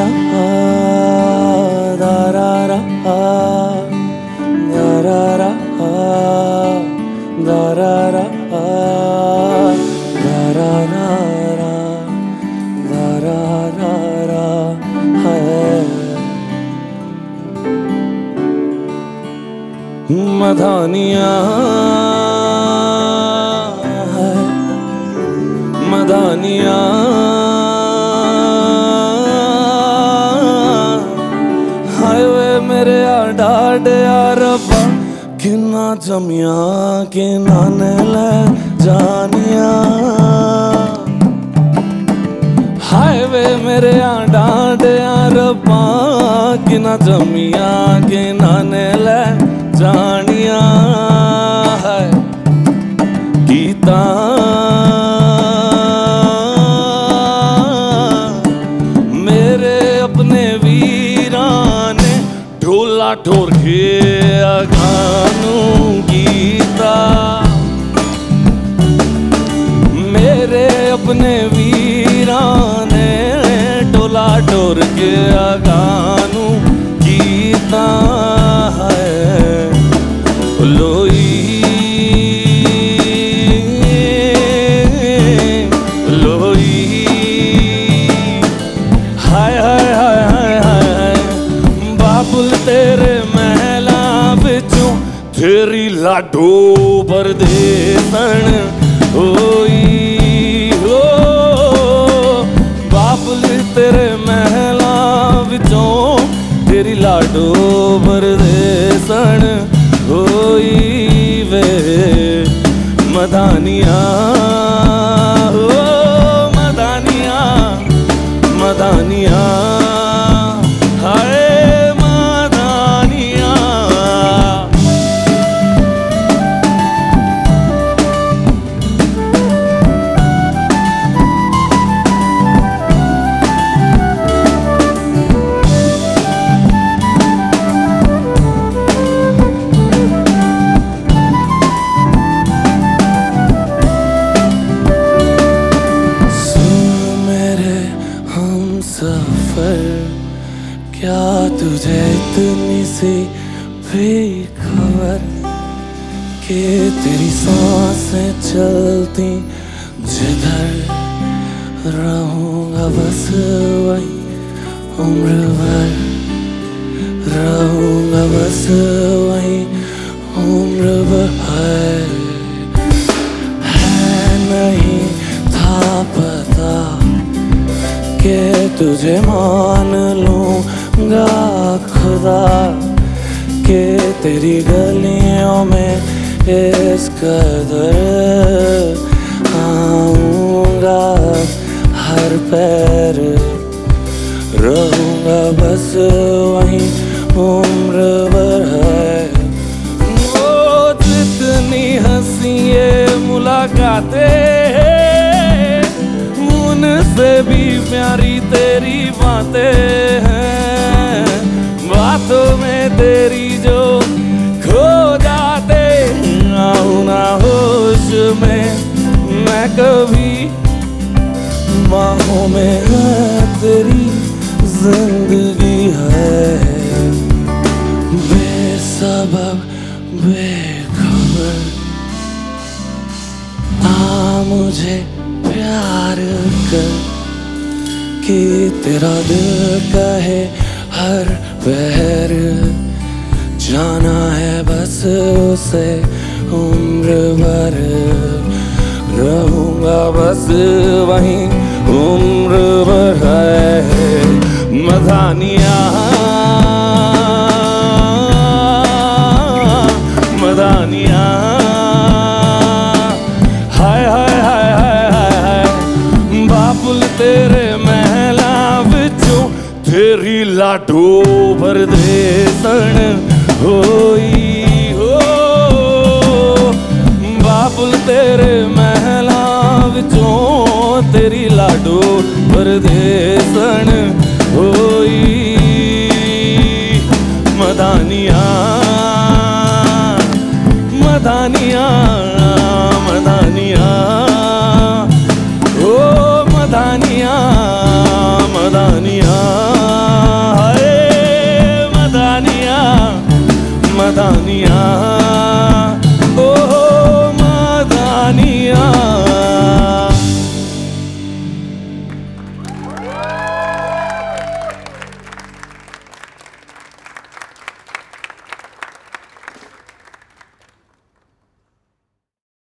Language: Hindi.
da ra ra da ra ra da ra ra da ra ra da ra ra hai मधानिया है मधानिया हाईवे मेरे डाड रब्बा किन्ना जमिया के नाने ले जानिया हाईवे मेरे डाड रब्बा किन्ना जमिया के नाने ले जानिया है गीता मेरे अपने वीराने ढोला ठोर के गानू गीता मेरे अपने वीराने ढोला ठोर के गानू गीता है लोई लोई हाय हाय हाय हाय हाय बाबुल तेरे महला बिचों तेरी लाडो परदेसन होई हो बाबुल तेरे महला बिचों तेरी लाडो परदेसन होई वे मदानिया हो मदानिया मदानिया हाय मदानिया सफर क्या तुझे इतनी सी भी खबर कि तेरी सांसें चलती जिधर रहूंगा बस वही उम्र भर रहूंगा बस वही उम्र भर है नहीं था पता के तुझे मान लूंगा खुदा के तेरी गलियों में इस कदर आऊंगा हर पैर रहूंगा बस वहीं उम्र भर है वो जितनी हंसी ये मुलाकातें उनसे भी प्यारी तेरी बातें हैं बातों में तेरी जो खो जाते आऊं ना होश में मैं कभी बाहों में है तेरी जिंदगी है बेसबब बेखबर आ मुझे प्यार कर कि तेरा दिल कहे हर पहर जाना है बस उसे उम्र भर रहूंगा बस वहीं उम्र भर है मदानिया मदानिया हाय हाय हाय हाय बाबुल तेरे महला बिचों तेरी लाडो परदेसन होई हो बाबुल तेरे महला बिचों तेरी लाडो परदेसन